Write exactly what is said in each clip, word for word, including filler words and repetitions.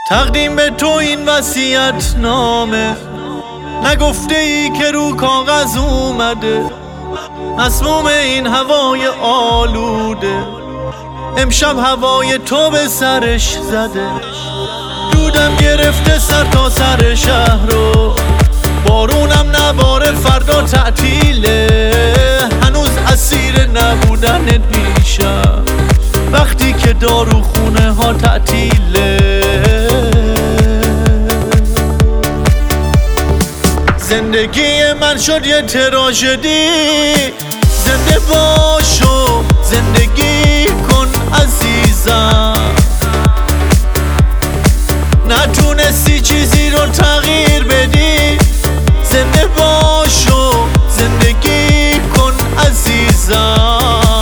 تقدیم به تو این وصیت نامه، نگفته ای که رو کاغذ اومده. مسموم این هوای آلوده، امشب هوای تو به سرش زده. دودم گرفته سر تا سر شهر رو، بارونم نباره فردا تعطیله. هنوز اسیر نبودنت میشم وقتی که دارو خونه ها تعطیله. زندگی من شد یه تراژدی، زنده باشو زندگی کن عزیزم. نتونستی چیزی رو تغییر بدی، زنده باشو زندگی کن عزیزم.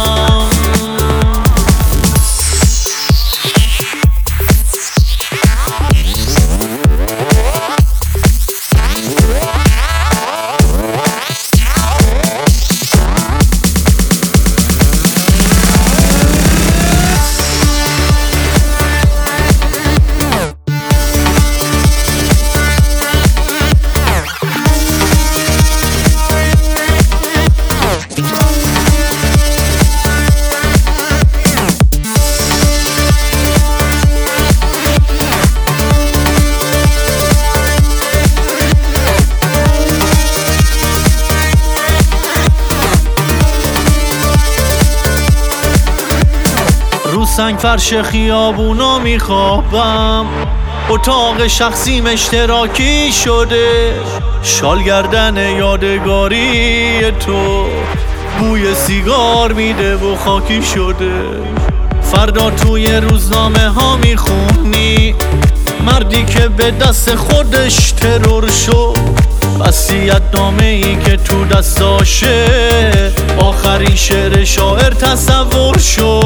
سنگ فرش خیابونا میخوابم، اتاق شخصیم اشتراکی شده. شال گردن یادگاری تو بوی سیگار میده و خاکی شده. فردا توی روزنامه ها میخونی مردی که به دست خودش ترور شد. وصیت نامه ای که تو دستاشه آخرین شعر شاعر تصور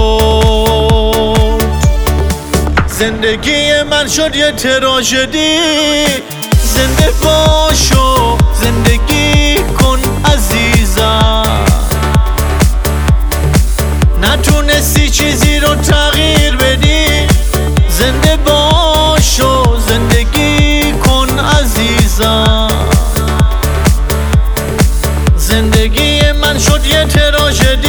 شد. زندگی من شد یه تراژدی، زنده باشو زندگی کن عزیزم. نتونستی چیزی رو تغییر بدی، زنده باشو زندگی کن عزیزم. زندگی من شد یه تراژدی.